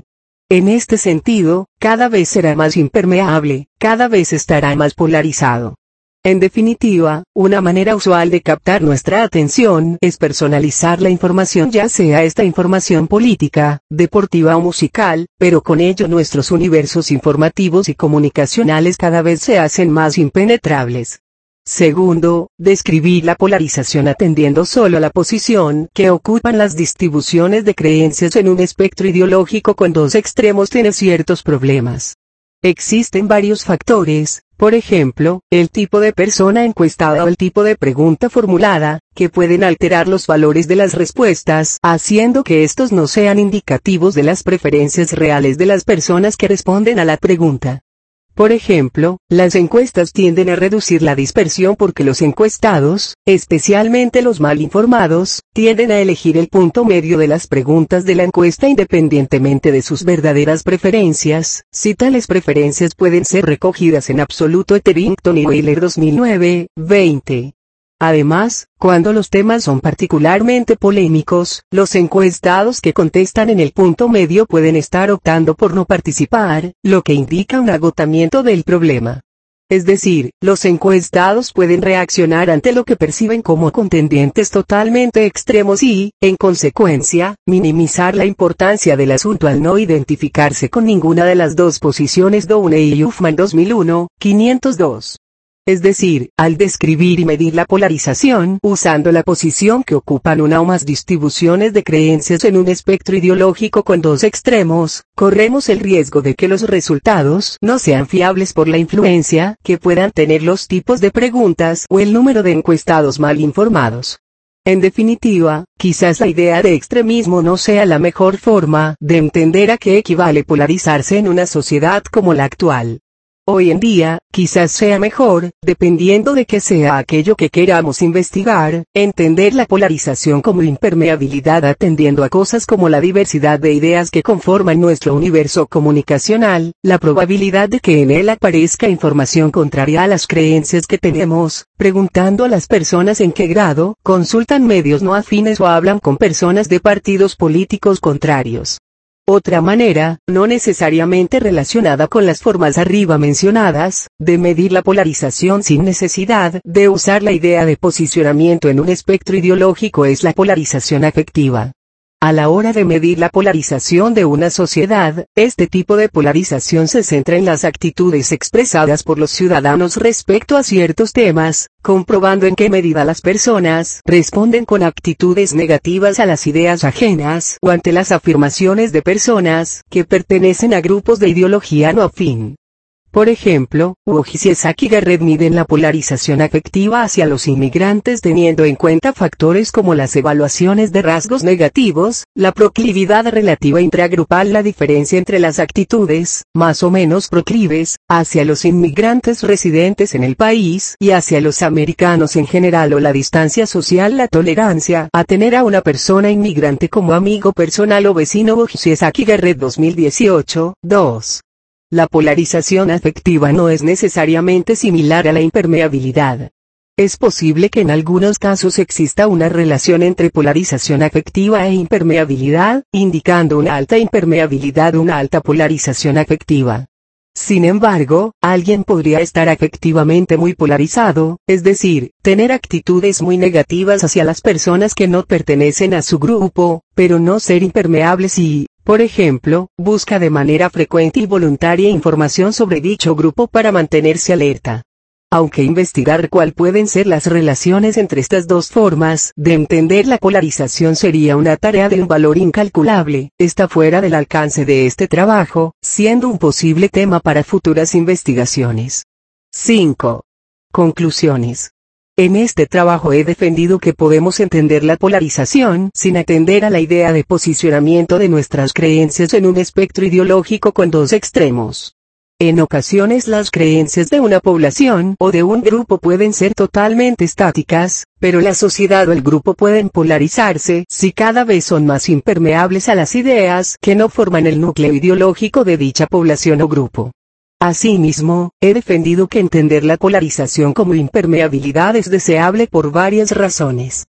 En este sentido, cada vez será más impermeable, cada vez estará más polarizado. En definitiva, una manera usual de captar nuestra atención es personalizar la información, ya sea esta información política, deportiva o musical, pero con ello nuestros universos informativos y comunicacionales cada vez se hacen más impenetrables. Segundo, describir la polarización atendiendo solo a la posición que ocupan las distribuciones de creencias en un espectro ideológico con dos extremos tiene ciertos problemas. Existen varios factores, por ejemplo, el tipo de persona encuestada o el tipo de pregunta formulada, que pueden alterar los valores de las respuestas, haciendo que estos no sean indicativos de las preferencias reales de las personas que responden a la pregunta. Por ejemplo, las encuestas tienden a reducir la dispersión porque los encuestados, especialmente los mal informados, tienden a elegir el punto medio de las preguntas de la encuesta independientemente de sus verdaderas preferencias, si tales preferencias pueden ser recogidas en absoluto. Etherington y Weiler dos mil nueve, veinte. Además, cuando los temas son particularmente polémicos, los encuestados que contestan en el punto medio pueden estar optando por no participar, lo que indica un agotamiento del problema. Es decir, los encuestados pueden reaccionar ante lo que perciben como contendientes totalmente extremos y, en consecuencia, minimizar la importancia del asunto al no identificarse con ninguna de las dos posiciones. Downey y Huffman dos mil uno, quinientos dos. Es decir, al describir y medir la polarización usando la posición que ocupan una o más distribuciones de creencias en un espectro ideológico con dos extremos, corremos el riesgo de que los resultados no sean fiables por la influencia que puedan tener los tipos de preguntas o el número de encuestados mal informados. En definitiva, quizás la idea de extremismo no sea la mejor forma de entender a qué equivale polarizarse en una sociedad como la actual. Hoy en día, quizás sea mejor, dependiendo de qué sea aquello que queramos investigar, entender la polarización como impermeabilidad atendiendo a cosas como la diversidad de ideas que conforman nuestro universo comunicacional, la probabilidad de que en él aparezca información contraria a las creencias que tenemos, preguntando a las personas en qué grado consultan medios no afines o hablan con personas de partidos políticos contrarios. Otra manera, no necesariamente relacionada con las formas arriba mencionadas, de medir la polarización sin necesidad de usar la idea de posicionamiento en un espectro ideológico es la polarización afectiva. A la hora de medir la polarización de una sociedad, este tipo de polarización se centra en las actitudes expresadas por los ciudadanos respecto a ciertos temas, comprobando en qué medida las personas responden con actitudes negativas a las ideas ajenas o ante las afirmaciones de personas que pertenecen a grupos de ideología no afín. Por ejemplo, Wojciechowski y Garrett miden la polarización afectiva hacia los inmigrantes teniendo en cuenta factores como las evaluaciones de rasgos negativos, la proclividad relativa intragrupal, la diferencia entre las actitudes, más o menos proclives, hacia los inmigrantes residentes en el país y hacia los americanos en general o la distancia social, la tolerancia a tener a una persona inmigrante como amigo personal o vecino. Wojciechowski y Garrett dos mil dieciocho, dos. La polarización afectiva no es necesariamente similar a la impermeabilidad. Es posible que en algunos casos exista una relación entre polarización afectiva e impermeabilidad, indicando una alta impermeabilidad o una alta polarización afectiva. Sin embargo, alguien podría estar afectivamente muy polarizado, es decir, tener actitudes muy negativas hacia las personas que no pertenecen a su grupo, pero no ser impermeable si, por ejemplo, busca de manera frecuente y voluntaria información sobre dicho grupo para mantenerse alerta. Aunque investigar cuál pueden ser las relaciones entre estas dos formas de entender la polarización sería una tarea de un valor incalculable, está fuera del alcance de este trabajo, siendo un posible tema para futuras investigaciones. cinco. Conclusiones. En este trabajo he defendido que podemos entender la polarización sin atender a la idea de posicionamiento de nuestras creencias en un espectro ideológico con dos extremos. En ocasiones las creencias de una población o de un grupo pueden ser totalmente estáticas, pero la sociedad o el grupo pueden polarizarse si cada vez son más impermeables a las ideas que no forman el núcleo ideológico de dicha población o grupo. Asimismo, he defendido que entender la polarización como impermeabilidad es deseable por varias razones.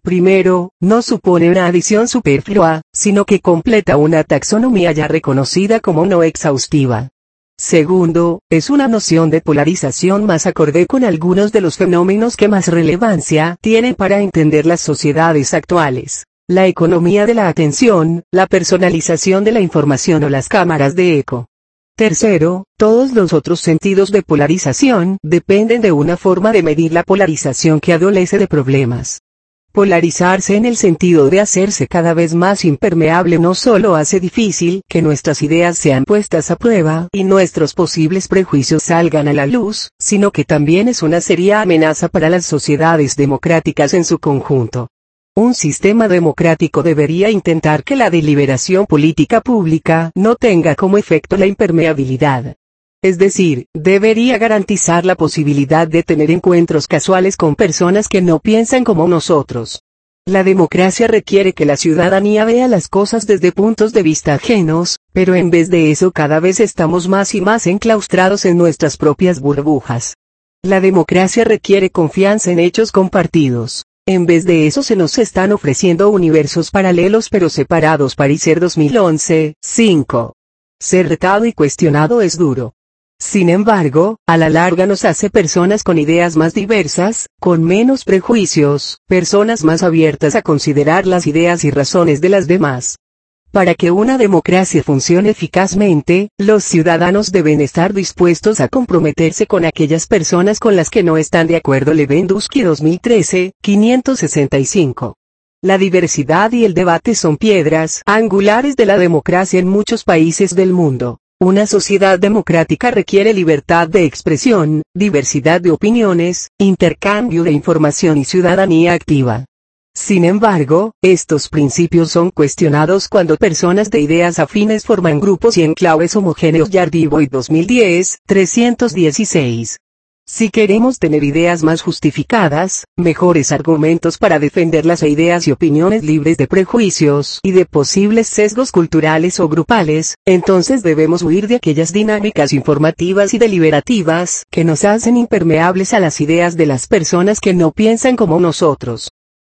Primero, no supone una adición superflua, sino que completa una taxonomía ya reconocida como no exhaustiva. Segundo, es una noción de polarización más acorde con algunos de los fenómenos que más relevancia tienen para entender las sociedades actuales: la economía de la atención, la personalización de la información o las cámaras de eco. Tercero, todos los otros sentidos de polarización dependen de una forma de medir la polarización que adolece de problemas. Polarizarse en el sentido de hacerse cada vez más impermeable no solo hace difícil que nuestras ideas sean puestas a prueba y nuestros posibles prejuicios salgan a la luz, sino que también es una seria amenaza para las sociedades democráticas en su conjunto. Un sistema democrático debería intentar que la deliberación política pública no tenga como efecto la impermeabilidad. Es decir, debería garantizar la posibilidad de tener encuentros casuales con personas que no piensan como nosotros. La democracia requiere que la ciudadanía vea las cosas desde puntos de vista ajenos, pero en vez de eso cada vez estamos más y más enclaustrados en nuestras propias burbujas. La democracia requiere confianza en hechos compartidos. En vez de eso se nos están ofreciendo universos paralelos pero separados. Parecer dos mil once, cinco. Ser retado y cuestionado es duro. Sin embargo, a la larga nos hace personas con ideas más diversas, con menos prejuicios, personas más abiertas a considerar las ideas y razones de las demás. Para que una democracia funcione eficazmente, los ciudadanos deben estar dispuestos a comprometerse con aquellas personas con las que no están de acuerdo. Lewandowski dos mil trece, quinientos sesenta y cinco. La diversidad y el debate son piedras angulares de la democracia en muchos países del mundo. Una sociedad democrática requiere libertad de expresión, diversidad de opiniones, intercambio de información y ciudadanía activa. Sin embargo, estos principios son cuestionados cuando personas de ideas afines forman grupos y enclaves homogéneos. Yardiboy dos mil diez, trescientos dieciséis. Si queremos tener ideas más justificadas, mejores argumentos para defenderlas e ideas y opiniones libres de prejuicios y de posibles sesgos culturales o grupales, entonces debemos huir de aquellas dinámicas informativas y deliberativas que nos hacen impermeables a las ideas de las personas que no piensan como nosotros.